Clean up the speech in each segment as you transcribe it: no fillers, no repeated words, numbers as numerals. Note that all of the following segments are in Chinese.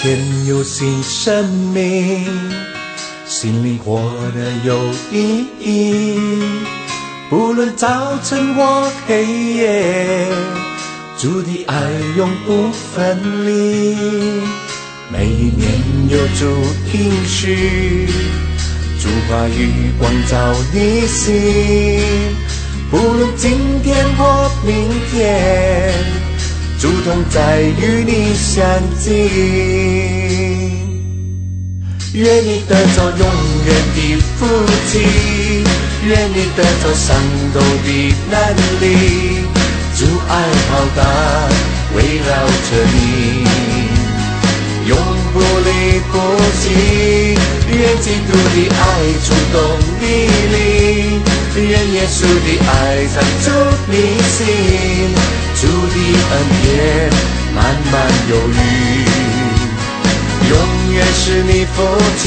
天有新生命，心灵活得有意义。不论早晨或黑夜，主的爱永不分离。每一年有主应许，主话语光照你心。不论今天或明天，主同在与你相近。愿你得着永远的福气，愿你得着上斗的能力。主爱浩大围绕着你，永不离不弃。愿基督的爱触动你灵，愿耶稣的爱藏住你心。主的恩典满满有余，永远是你福气，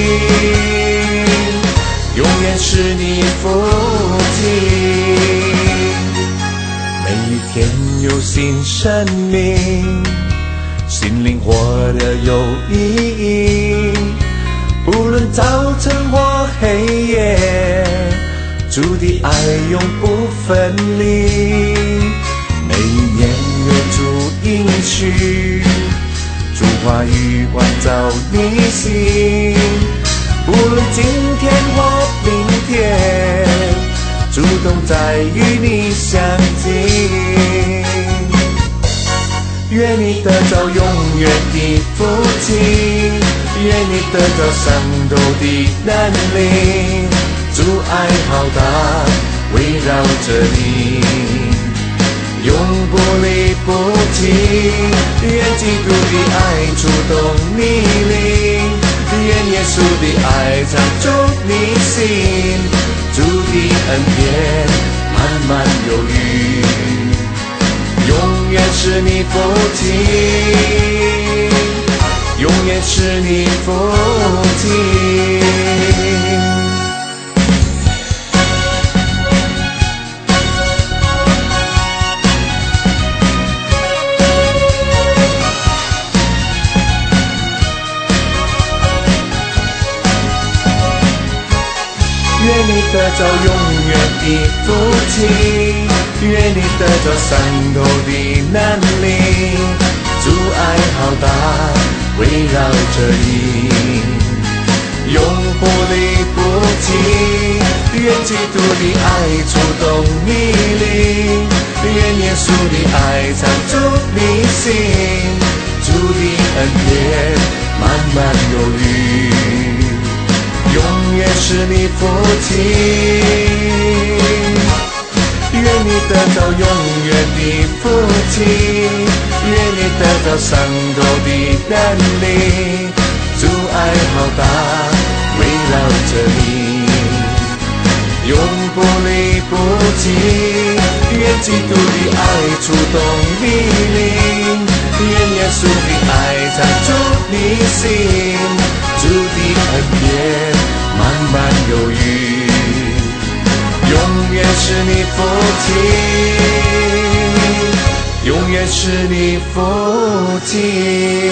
永远是你福气。每一天有新生命，心灵活得有意义。不论早晨或黑夜，主的爱永不分离。每一年有主应许，主话语光照你心。不论今天或明天，主动在与你相近。愿你得着永远的福气，愿你得着上斗的能力。主爱浩大围绕着你，永不离不弃。愿基督的爱触动你灵，愿耶稣的爱藏住你心。主的恩典满满有余，永远是你福气，永远是你福气。愿你得着永远的福气，愿你得着上斗的能力。主爱浩大围绕着你，永不离不弃。愿基督的爱触动你灵，愿耶稣的爱藏住你心。主的恩典满满有余，永远是你福气。愿你得着永远的福气，愿你得着上斗的能力。主爱浩大围绕着你，永不离不弃。愿基督的爱触动你灵，愿耶稣的爱藏住你心。主的恩典满满有余，永远是你福气，永远是你福气。